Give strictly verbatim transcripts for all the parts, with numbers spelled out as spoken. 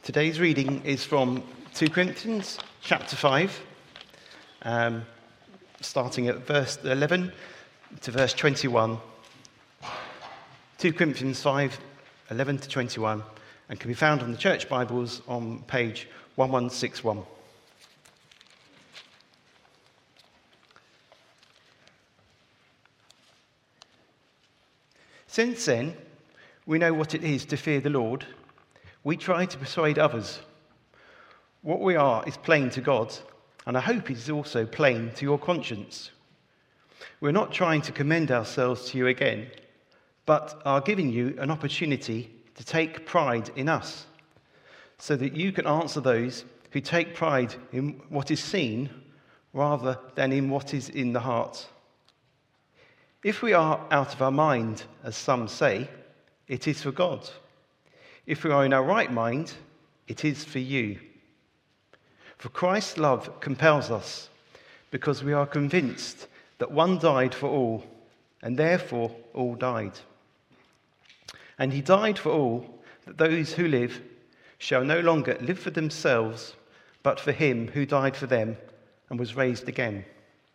Today's reading is from two Corinthians chapter five, um, starting at verse eleven to verse twenty-one. two Corinthians five, eleven to twenty-one, and can be found on the Church Bibles on page eleven sixty-one. Since then, we know what it is to fear the Lord. We try to persuade others. What we are is plain to God, and I hope it is also plain to your conscience. We're not trying to commend ourselves to you again, but are giving you an opportunity to take pride in us, so that you can answer those who take pride in what is seen rather than in what is in the heart. If we are out of our mind, as some say, it is for God. If we are in our right mind, it is for you. For Christ's love compels us, because we are convinced that one died for all, and therefore all died. And he died for all, that those who live shall no longer live for themselves, but for him who died for them and was raised again.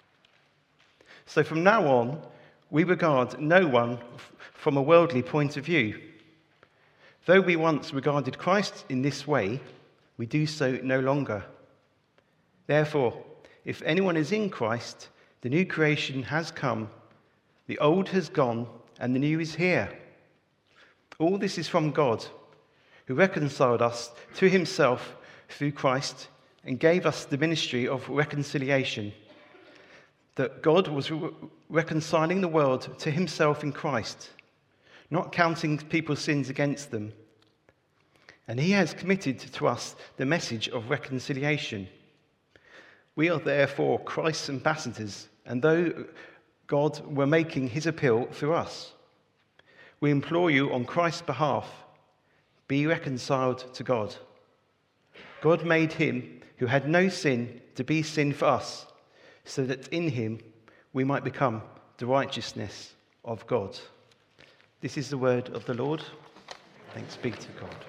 So from now on, we regard no one from a worldly point of view. Though we once regarded Christ in this way, we do so no longer. Therefore, if anyone is in Christ, the new creation has come, the old has gone, and the new is here. All this is from God, who reconciled us to himself through Christ and gave us the ministry of reconciliation. That God was re- reconciling the world to himself in Christ, not counting people's sins against them. And he has committed to us the message of reconciliation. We are therefore Christ's ambassadors, and though God were making his appeal through us, we implore you on Christ's behalf, be reconciled to God. God made him who had no sin to be sin for us, so that in him we might become the righteousness of God. This is the word of the Lord. Thanks be to God.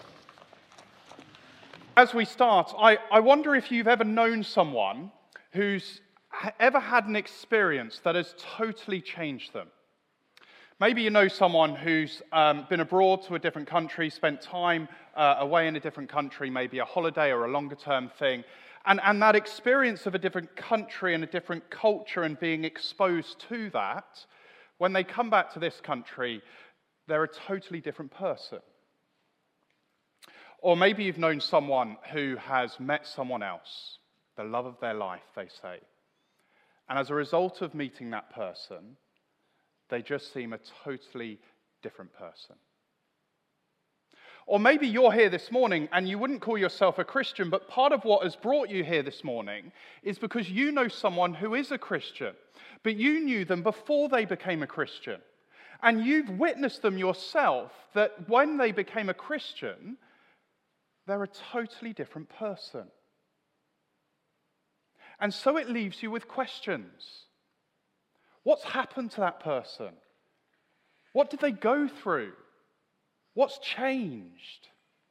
As we start, I, I wonder if you've ever known someone who's ever had an experience that has totally changed them. Maybe you know someone who's um, been abroad to a different country, spent time uh, away in a different country, maybe a holiday or a longer term thing, and, and that experience of a different country and a different culture and being exposed to that, when they come back to this country, they're a totally different person. Or maybe you've known someone who has met someone else, the love of their life, they say. And as a result of meeting that person, they just seem a totally different person. Or maybe you're here this morning and you wouldn't call yourself a Christian, but part of what has brought you here this morning is because you know someone who is a Christian, but you knew them before they became a Christian. And you've witnessed them yourself, that when they became a Christian, they're a totally different person. And so it leaves you with questions. What's happened to that person? What did they go through? What's changed?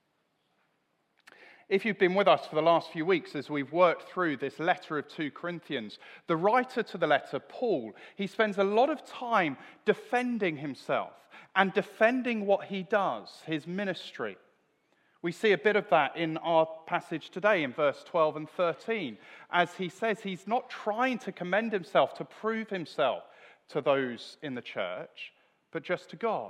If you've been with us for the last few weeks as we've worked through this letter of two Corinthians, the writer to the letter, Paul, he spends a lot of time defending himself and defending what he does, his ministry. We see a bit of that in our passage today in verse twelve and thirteen, as he says he's not trying to commend himself, to prove himself to those in the church, but just to God.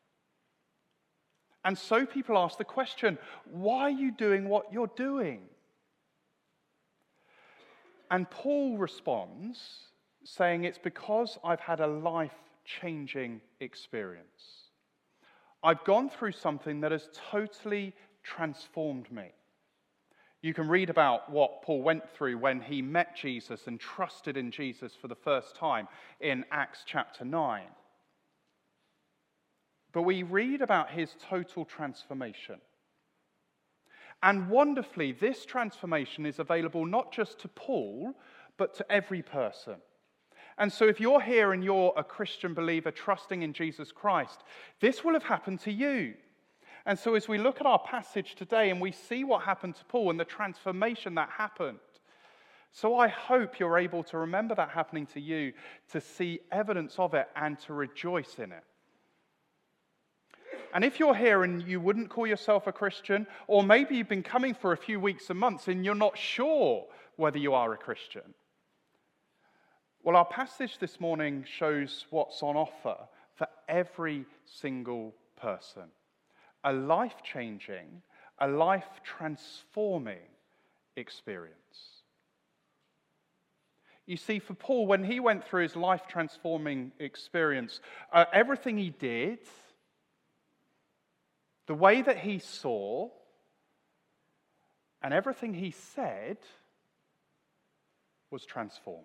And so people ask the question, why are you doing what you're doing? And Paul responds saying, it's because I've had a life-changing experience. I've gone through something that has totally transformed me. You can read about what Paul went through when he met Jesus and trusted in Jesus for the first time in Acts chapter nine. But we read about his total transformation. And wonderfully, this transformation is available not just to Paul, but to every person. And so if you're here and you're a Christian believer trusting in Jesus Christ, this will have happened to you. And so as we look at our passage today and we see what happened to Paul and the transformation that happened, so I hope you're able to remember that happening to you, to see evidence of it and to rejoice in it. And if you're here and you wouldn't call yourself a Christian, or maybe you've been coming for a few weeks and months and you're not sure whether you are a Christian, well, our passage this morning shows what's on offer for every single person. A life-changing, a life-transforming experience. You see, for Paul, when he went through his life-transforming experience, uh, everything he did, the way that he saw, and everything he said was transformed.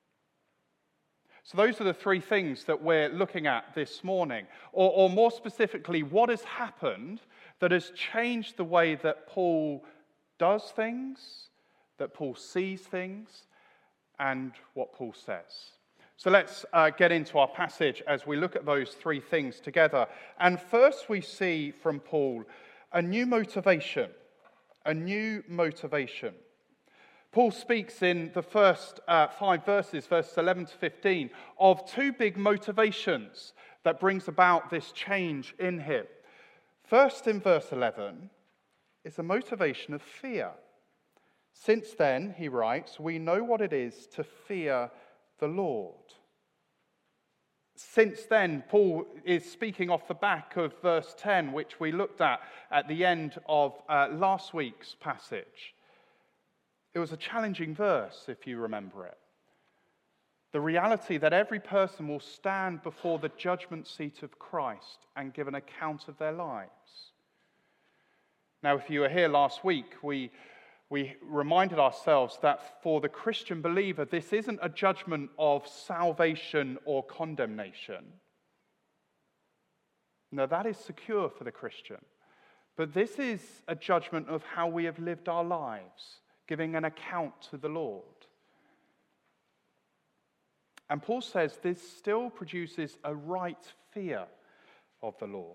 So those are the three things that we're looking at this morning. Or, or more specifically, what has happened that has changed the way that Paul does things, that Paul sees things, and what Paul says. So let's uh, get into our passage as we look at those three things together. And first we see from Paul a new motivation, a new motivation. Paul speaks in the first uh, five verses, verses eleven to fifteen, of two big motivations that brings about this change in him. First, in verse eleven, is a motivation of fear. Since then, he writes, we know what it is to fear the Lord. Since then, Paul is speaking off the back of verse ten, which we looked at at the end of uh, last week's passage. It was a challenging verse, if you remember it. The reality that every person will stand before the judgment seat of Christ and give an account of their lives. Now, if you were here last week, we, we reminded ourselves that for the Christian believer, this isn't a judgment of salvation or condemnation. No, that is secure for the Christian. But this is a judgment of how we have lived our lives, giving an account to the Lord. And Paul says this still produces a right fear of the Lord.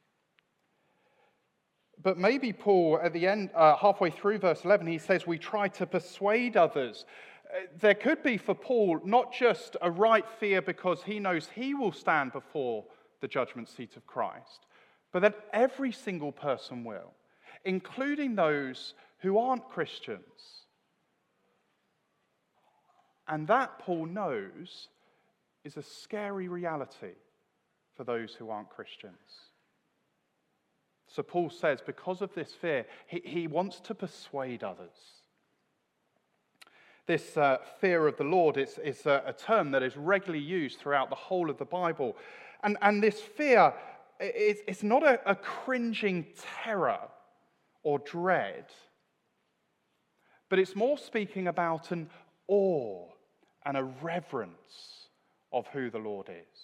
But maybe Paul, at the end, uh, halfway through verse eleven, he says we try to persuade others. Uh, there could be for Paul not just a right fear because he knows he will stand before the judgment seat of Christ, but that every single person will, including those who aren't Christians. And that, Paul knows, is a scary reality for those who aren't Christians. So Paul says, because of this fear, he, he wants to persuade others. This uh, fear of the Lord is, is a, a term that is regularly used throughout the whole of the Bible. And, and this fear, is, it's not a, a cringing terror or dread, but it's more speaking about an awe and a reverence of who the Lord is.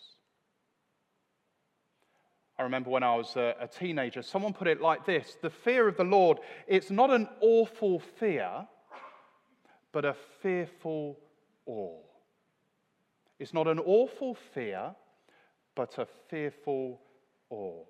I remember when I was a, a teenager, someone put it like this: the fear of the Lord, it's not an awful fear, but a fearful awe. It's not an awful fear, but a fearful awe.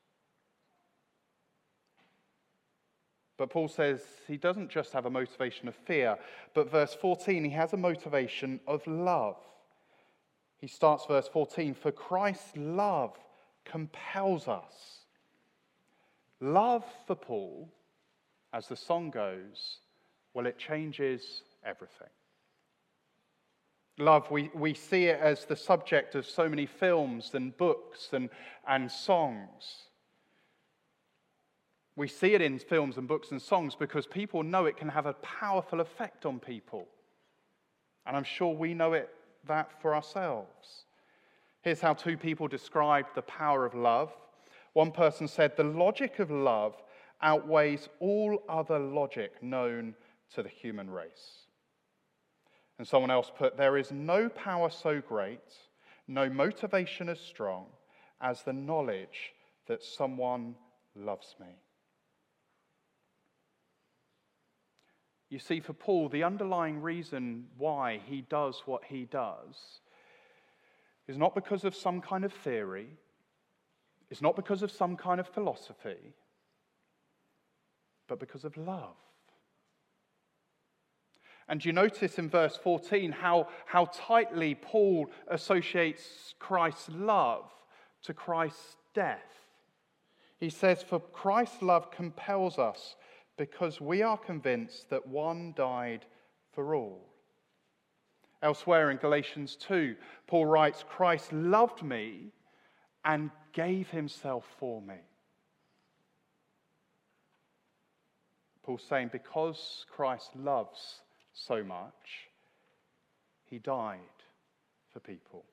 But Paul says he doesn't just have a motivation of fear, but verse fourteen, he has a motivation of love. He starts verse fourteen, for Christ's love compels us. Love for Paul, as the song goes, well, it changes everything. Love, we, we see it as the subject of so many films and books and, and songs. We see it in films and books and songs because people know it can have a powerful effect on people. And I'm sure we know it that for ourselves. Here's how two people described the power of love. One person said, the logic of love outweighs all other logic known to the human race. And someone else put, there is no power so great, no motivation as strong as the knowledge that someone loves me. You see, for Paul, the underlying reason why he does what he does is not because of some kind of theory, it's not because of some kind of philosophy, but because of love. And you notice in verse fourteen how, how tightly Paul associates Christ's love to Christ's death. He says, "For Christ's love compels us because we are convinced that one died for all." Elsewhere in Galatians two, Paul writes, "Christ loved me and gave himself for me." Paul's saying because Christ loves so much, he died for people.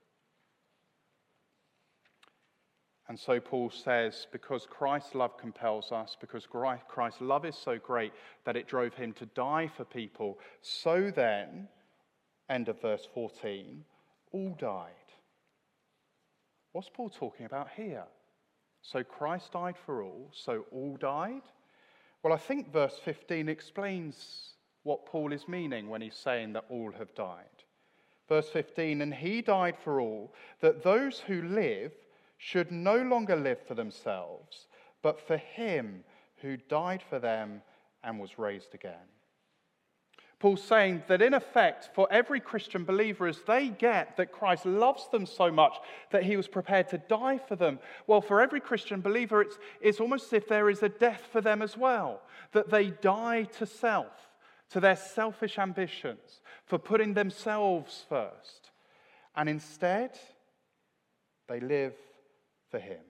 And so Paul says, because Christ's love compels us, because Christ's love is so great that it drove him to die for people, so then, end of verse fourteen, all died. What's Paul talking about here? So Christ died for all, so all died? Well, I think verse fifteen explains what Paul is meaning when he's saying that all have died. Verse fifteen, "And he died for all, that those who live should no longer live for themselves, but for him who died for them and was raised again." Paul's saying that in effect, for every Christian believer, as they get that Christ loves them so much that he was prepared to die for them, well, for every Christian believer, it's, it's almost as if there is a death for them as well, that they die to self, to their selfish ambitions, for putting themselves first. And instead, they live for him.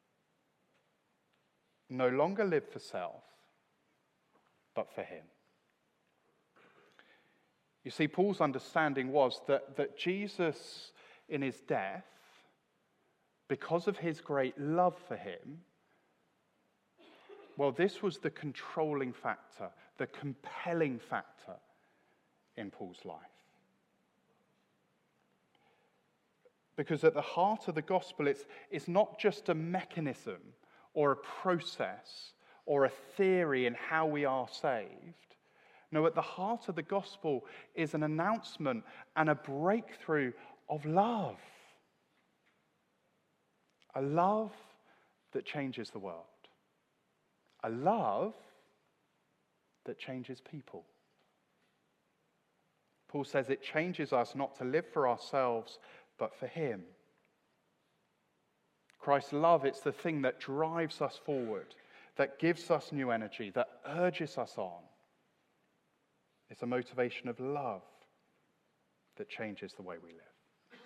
No longer live for self, but for him. You see, Paul's understanding was that, that Jesus, in his death, because of his great love for him, well, this was the controlling factor, the compelling factor in Paul's life. Because at the heart of the gospel, it's, it's not just a mechanism or a process or a theory in how we are saved. No, at the heart of the gospel is an announcement and a breakthrough of love. A love that changes the world. A love that changes people. Paul says it changes us not to live for ourselves, but for him. Christ's love, it's the thing that drives us forward, that gives us new energy, that urges us on. It's a motivation of love that changes the way we live.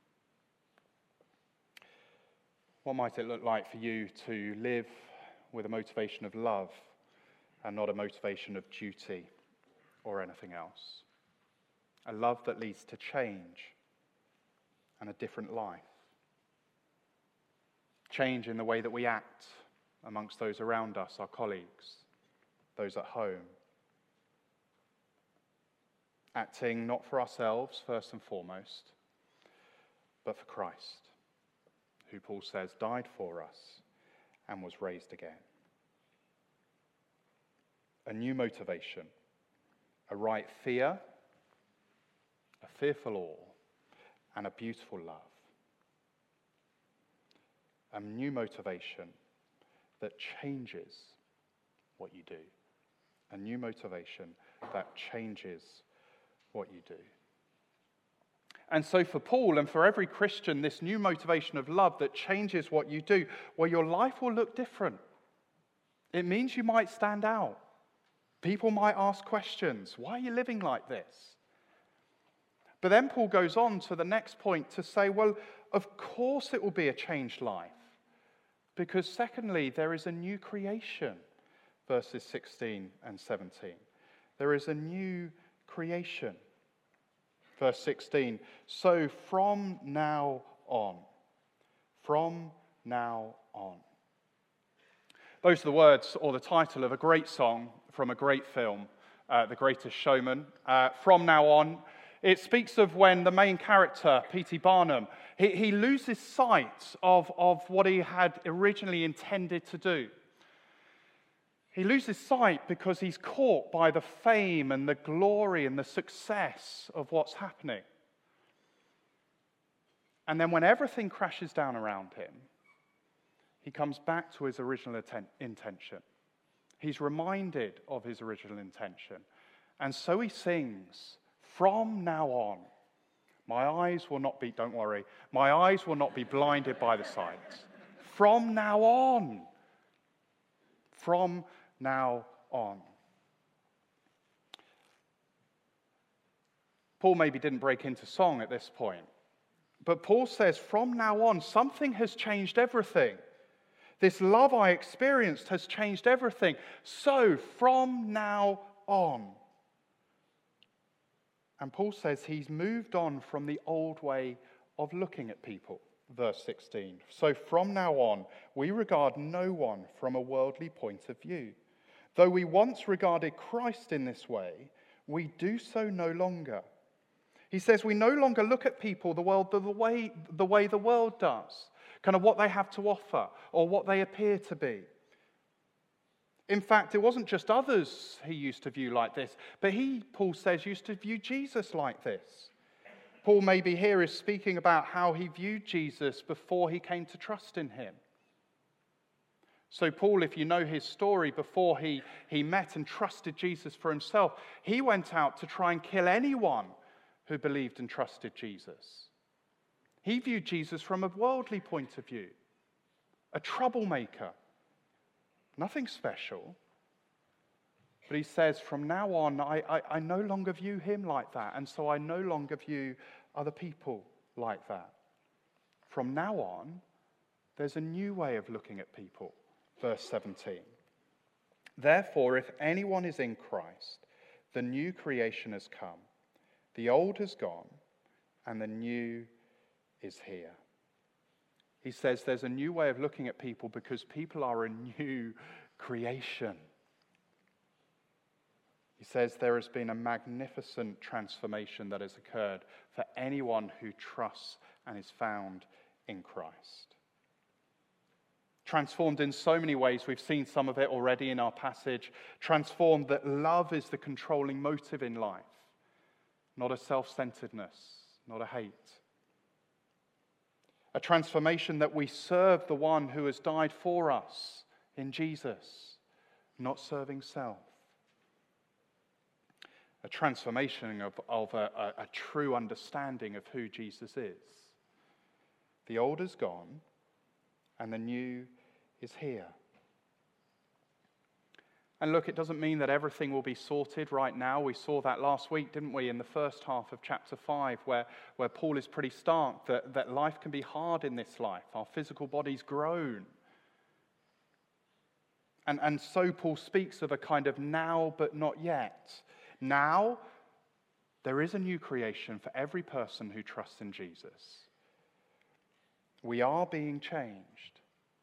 What might it look like for you to live with a motivation of love and not a motivation of duty or anything else? A love that leads to change and a different life. Change in the way that we act amongst those around us, our colleagues, those at home. Acting not for ourselves, first and foremost, but for Christ, who Paul says died for us and was raised again. A new motivation, a right fear, a fearful awe, and a beautiful love. A new motivation that changes what you do. A new motivation that changes what you do. And so for Paul and for every Christian, this new motivation of love that changes what you do, well, your life will look different. It means you might stand out. People might ask questions. Why are you living like this? But then Paul goes on to the next point to say, well, of course it will be a changed life. Because secondly, there is a new creation. Verses sixteen and seventeen. There is a new creation. Verse sixteen, so from now on, from now on. Those are the words or the title of a great song from a great film, uh, The Greatest Showman. Uh, from now on, it speaks of when the main character, P T Barnum, he, he loses sight of, of what he had originally intended to do. He loses sight because he's caught by the fame and the glory and the success of what's happening. And then when everything crashes down around him, he comes back to his original atten- intention. He's reminded of his original intention. And so he sings, "From now on, my eyes will not be," don't worry, "my eyes will not be blinded by the sight." From now on. From now on. Paul maybe didn't break into song at this point, but Paul says, from now on, something has changed everything. This love I experienced has changed everything. So, from now on. And Paul says he's moved on from the old way of looking at people. Verse sixteen. So, from now on, we regard no one from a worldly point of view. Though we once regarded Christ in this way, we do so no longer. He says we no longer look at people the world the way the way the world does, kind of what they have to offer or what they appear to be. In fact, it wasn't just others he used to view like this, but he, Paul says, used to view Jesus like this. Paul maybe here is speaking about how he viewed Jesus before he came to trust in him. So Paul, if you know his story, before he, he met and trusted Jesus for himself, he went out to try and kill anyone who believed and trusted Jesus. He viewed Jesus from a worldly point of view, a troublemaker, nothing special. But he says, from now on, I, I, I no longer view him like that, and so I no longer view other people like that. From now on, there's a new way of looking at people. Verse seventeen. Therefore, if anyone is in Christ, the new creation has come. The old has gone, and the new is here. He says there's a new way of looking at people because people are a new creation. He says there has been a magnificent transformation that has occurred for anyone who trusts and is found in Christ. Transformed in so many ways. We've seen some of it already in our passage. Transformed that love is the controlling motive in life. Not a self-centeredness, not a hate. A transformation that we serve the one who has died for us in Jesus, not serving self. A transformation of, of a, a, a true understanding of who Jesus is. The old is gone, and the new is here. And look, it doesn't mean that everything will be sorted right now. We saw that last week, didn't we, in the first half of chapter five, where, where Paul is pretty stark that, that life can be hard in this life. Our physical bodies groan. And, and so Paul speaks of a kind of now but not yet. Now, there is a new creation for every person who trusts in Jesus. We are being changed.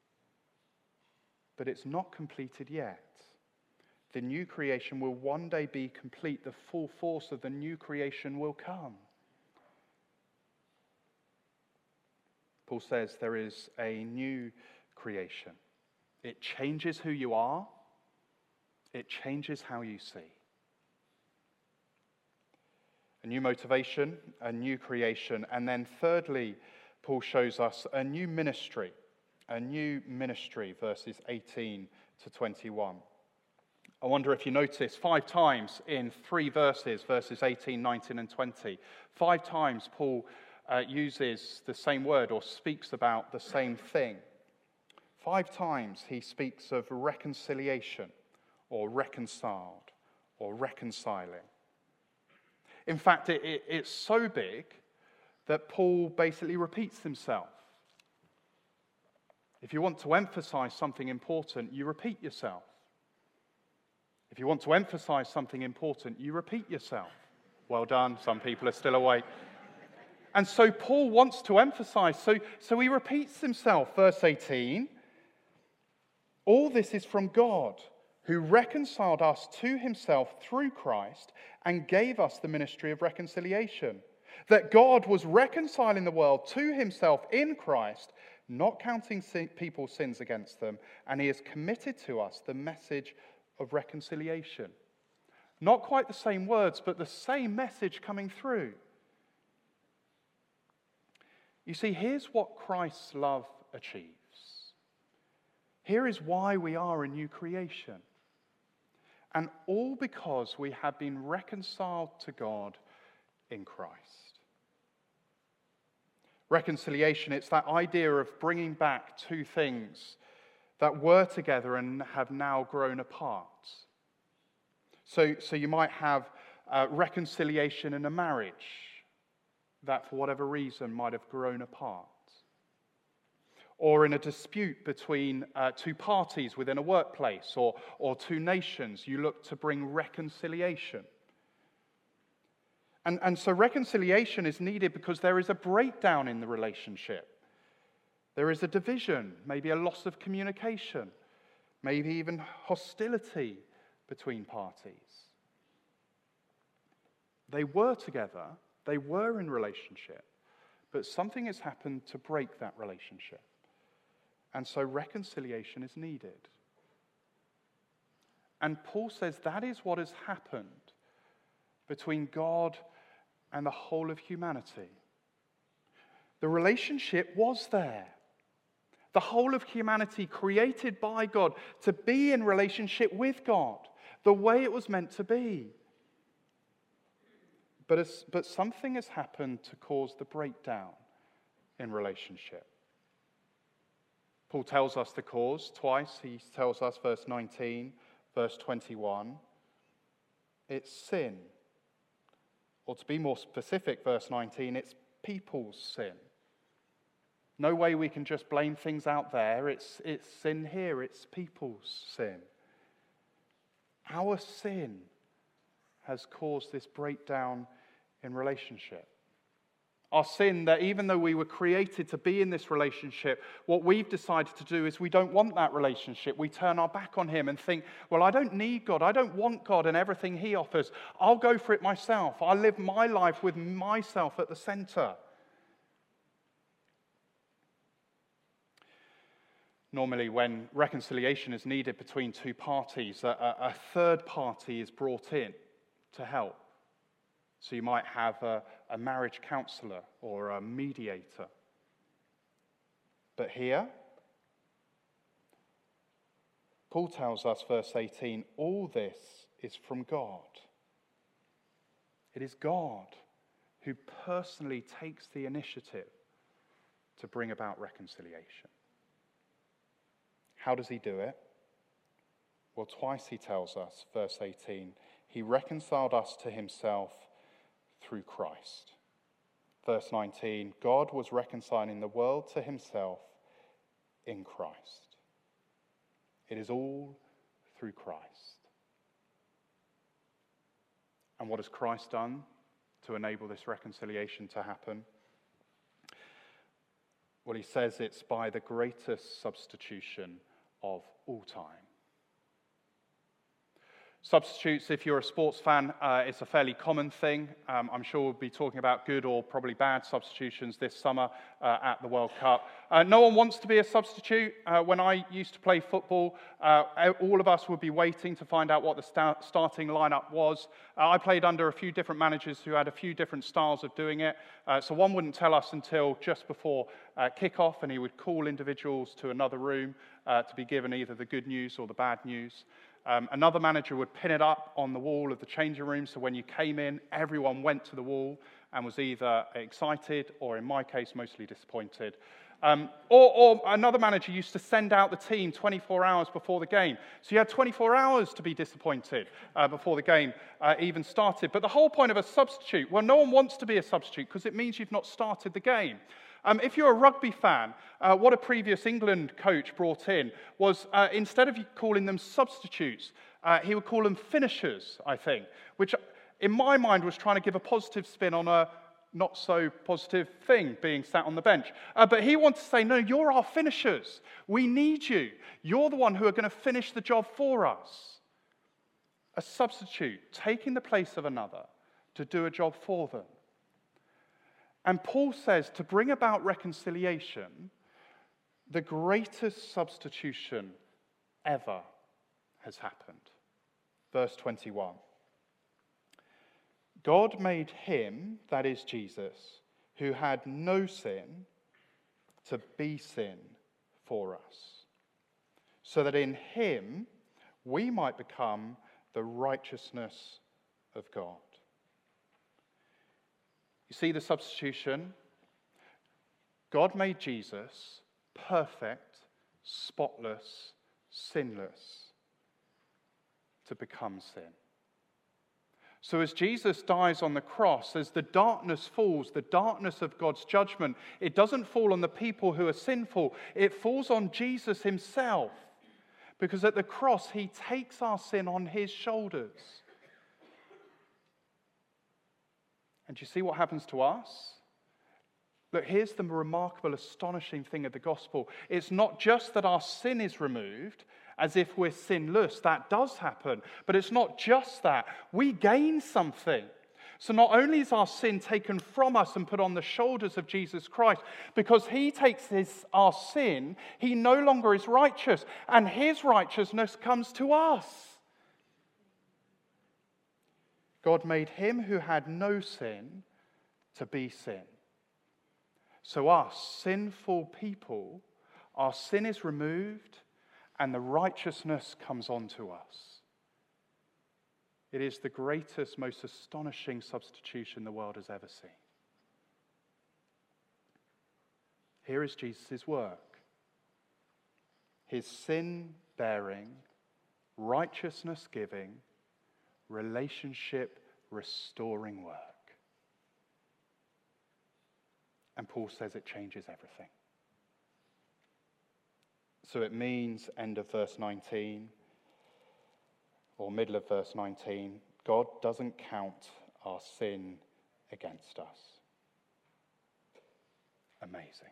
But it's not completed yet. The new creation will one day be complete. The full force of the new creation will come. Paul says there is a new creation. It changes who you are. It changes how you see. A new motivation, a new creation. And then thirdly, Paul shows us a new ministry. A new ministry, verses eighteen to twenty-one. I wonder if you notice five times in three verses, verses eighteen, nineteen, and twenty, five times Paul uh, uses the same word or speaks about the same thing. Five times he speaks of reconciliation or reconciled or reconciling. In fact, it, it, it's so big that Paul basically repeats himself. If you want to emphasize something important, you repeat yourself. If you want to emphasize something important, you repeat yourself. Well done, some people are still awake. And so Paul wants to emphasize, so, so he repeats himself. Verse eighteen, all this is from God, who reconciled us to himself through Christ and gave us the ministry of reconciliation. That God was reconciling the world to himself in Christ, not counting sin, people's sins against them, and he has committed to us the message of reconciliation. Not quite the same words, but the same message coming through. You see, here's what Christ's love achieves. Here is why we are a new creation. And all because we have been reconciled to God in Christ. Reconciliation, it's that idea of bringing back two things that were together and have now grown apart. So, so you might have uh, reconciliation in a marriage that for whatever reason might have grown apart. Or in a dispute between uh, two parties within a workplace or, or two nations, you look to bring reconciliation. And, and so reconciliation is needed because there is a breakdown in the relationship. There is a division, maybe a loss of communication, maybe even hostility between parties. They were together, they were in relationship, but something has happened to break that relationship. And so reconciliation is needed. And Paul says that is what has happened between God and the whole of humanity. The relationship was there. The whole of humanity created by God to be in relationship with God, the way it was meant to be. But, as, but something has happened to cause the breakdown in relationship. Paul tells us the cause twice. He tells us, verse nineteen, verse twenty-one, it's sin. Or to be more specific, verse nineteen, it's people's sin. No way we can just blame things out there. It's, it's sin here. It's people's sin. Our sin has caused this breakdown in relationship. Our sin that even though we were created to be in this relationship, what we've decided to do is we don't want that relationship. We turn our back on him and think, well, I don't need God. I don't want God and everything he offers. I'll go for it myself. I'll live my life with myself at the center. Normally, when reconciliation is needed between two parties, a, a, a third party is brought in to help. So you might have a, a marriage counselor or a mediator. But here, Paul tells us, verse eighteen, all this is from God. It is God who personally takes the initiative to bring about reconciliation. How does he do it? Well, twice he tells us, verse eighteen, he reconciled us to himself through Christ. Verse nineteen, God was reconciling the world to himself in Christ. It is all through Christ. And what has Christ done to enable this reconciliation to happen? Well, he says it's by the greatest substitution of all time. Substitutes, if you're a sports fan, uh, it's a fairly common thing. Um, I'm sure we'll be talking about good or probably bad substitutions this summer uh, at the World Cup. Uh, no one wants to be a substitute. Uh, when I used to play football, uh, all of us would be waiting to find out what the start- starting lineup was. Uh, I played under a few different managers who had a few different styles of doing it. Uh, so one wouldn't tell us until just before uh, kick-off, and he would call individuals to another room uh, to be given either the good news or the bad news. Um, another manager would pin it up on the wall of the changing room, so when you came in, everyone went to the wall and was either excited or, in my case, mostly disappointed. Um, or, or another manager used to send out the team twenty-four hours before the game. So you had twenty-four hours to be disappointed uh, before the game uh, even started. But the whole point of a substitute, well, no one wants to be a substitute because it means you've not started the game. Um, if you're a rugby fan, uh, what a previous England coach brought in was uh, instead of calling them substitutes, uh, he would call them finishers, I think, which in my mind was trying to give a positive spin on a not so positive thing, being sat on the bench. Uh, but he wanted to say, no, you're our finishers. We need you. You're the one who are going to finish the job for us. A substitute, taking the place of another to do a job for them. And Paul says to bring about reconciliation, the greatest substitution ever has happened. Verse twenty-one. God made him, that is Jesus, who had no sin, to be sin for us, so that in him we might become the righteousness of God. You see the substitution? God made Jesus perfect, spotless, sinless to become sin. So as Jesus dies on the cross, as the darkness falls, the darkness of God's judgment, it doesn't fall on the people who are sinful. It falls on Jesus himself. Because at the cross, he takes our sin on his shoulders. And do you see what happens to us? Look, here's the remarkable, astonishing thing of the gospel. It's not just that our sin is removed, as if we're sinless. That does happen. But it's not just that. We gain something. So not only is our sin taken from us and put on the shoulders of Jesus Christ, because he takes his, our sin, he no longer is righteous, and his righteousness comes to us. God made him who had no sin to be sin. So us, sinful people, our sin is removed and the righteousness comes onto us. It is the greatest, most astonishing substitution the world has ever seen. Here is Jesus' work. His sin-bearing, righteousness-giving, relationship-restoring work. And Paul says it changes everything. So it means, end of verse nineteen, or middle of verse nineteen, God doesn't count our sin against us. Amazing.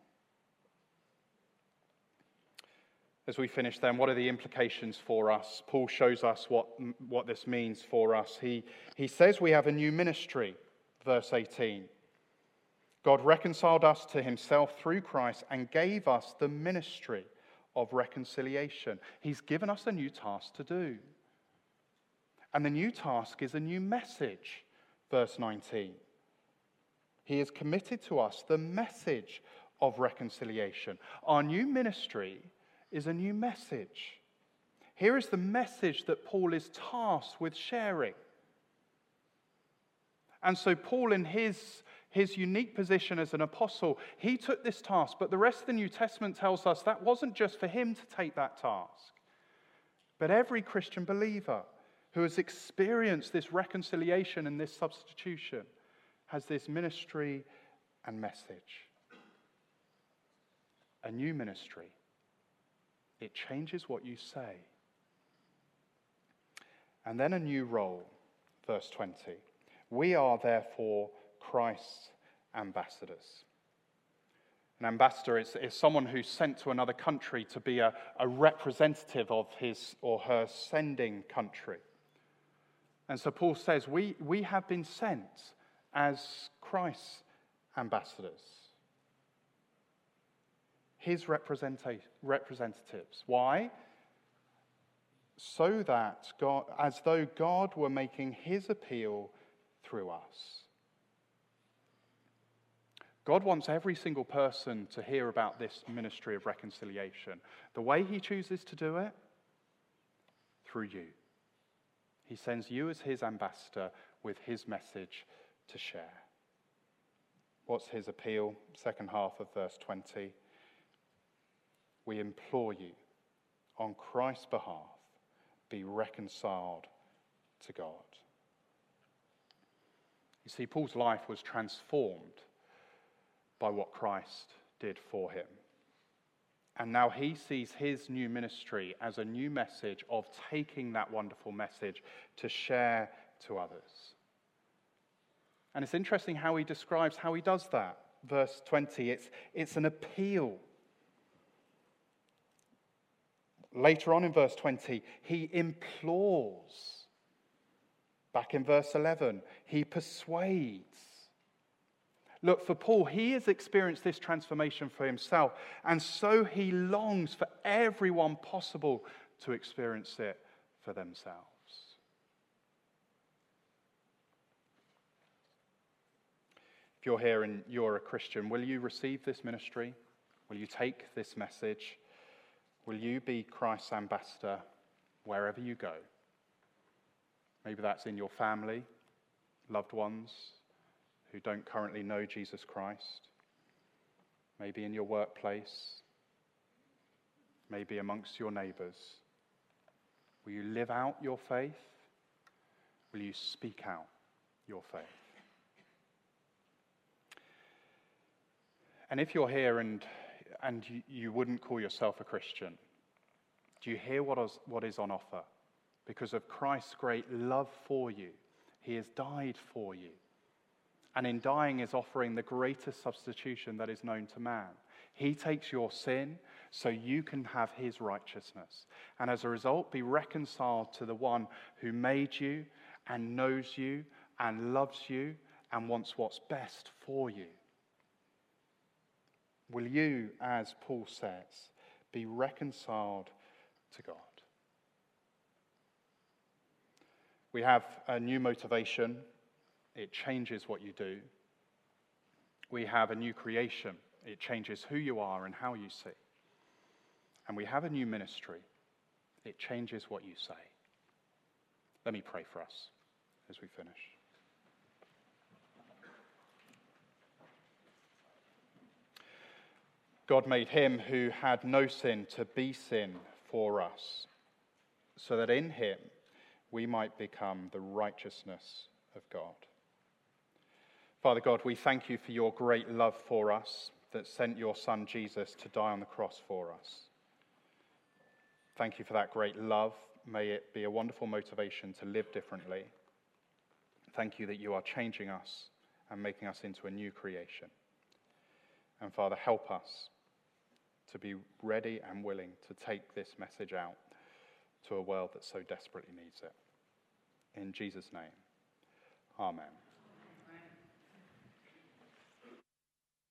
As we finish then, what are the implications for us? Paul shows us what, what this means for us. He, he says we have a new ministry, verse eighteen. God reconciled us to himself through Christ and gave us the ministry of reconciliation. He's given us a new task to do. And the new task is a new message, verse nineteen. He has committed to us the message of reconciliation. Our new ministry is a new message. Here is the message that Paul is tasked with sharing. And so Paul, in his, his unique position as an apostle, he took this task. But the rest of the New Testament tells us that wasn't just for him to take that task. But every Christian believer who has experienced this reconciliation and this substitution has this ministry and message. A new ministry. It changes what you say. And then a new role, verse twenty. We are therefore Christ's ambassadors. An ambassador is, is someone who's sent to another country to be a, a representative of his or her sending country. And so Paul says, we, we have been sent as Christ's ambassadors. His representa- representatives. Why? So that God, as though God were making his appeal through us. God wants every single person to hear about this ministry of reconciliation. The way he chooses to do it? Through you. He sends you as his ambassador with his message to share. What's his appeal? Second half of verse twenty. We implore you, on Christ's behalf, be reconciled to God. You see, Paul's life was transformed by what Christ did for him. And now he sees his new ministry as a new message of taking that wonderful message to share to others. And it's interesting how he describes how he does that. Verse twenty, it's, it's an appeal. Later on in verse twenty, he implores. Back in verse eleven, he persuades. Look, for Paul, he has experienced this transformation for himself, and so he longs for everyone possible to experience it for themselves. If you're here and you're a Christian, will you receive this ministry? Will you take this message? Will you be Christ's ambassador wherever you go? Maybe that's in your family, loved ones who don't currently know Jesus Christ. Maybe in your workplace. Maybe amongst your neighbours. Will you live out your faith? Will you speak out your faith? And if you're here and, and you, you wouldn't call yourself a Christian, do you hear what is, what is on offer? Because of Christ's great love for you, he has died for you. And in dying is offering the greatest substitution that is known to man. He takes your sin so you can have his righteousness. And as a result, be reconciled to the one who made you and knows you and loves you and wants what's best for you. Will you, as Paul says, be reconciled to God? We have a new motivation. It changes what you do. We have a new creation. It changes who you are and how you see. And we have a new ministry. It changes what you say. Let me pray for us as we finish. God made him who had no sin to be sin for us, so that in him we might become the righteousness of God. Father God, we thank you for your great love for us that sent your Son Jesus to die on the cross for us. Thank you for that great love. May it be a wonderful motivation to live differently. Thank you that you are changing us and making us into a new creation. And Father, help us to be ready and willing to take this message out to a world that so desperately needs it. In Jesus' name, amen.